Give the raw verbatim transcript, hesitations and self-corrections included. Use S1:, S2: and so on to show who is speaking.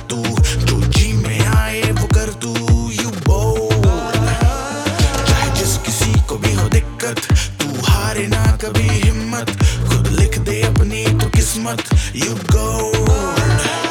S1: तू, जो जी में आए वो कर तू, यू बोल। चाहे जिस किसी को भी हो दिक्कत, तू हारे ना कभी हिम्मत, खुद लिख दे अपनी तो किस्मत, यू गोल्ड।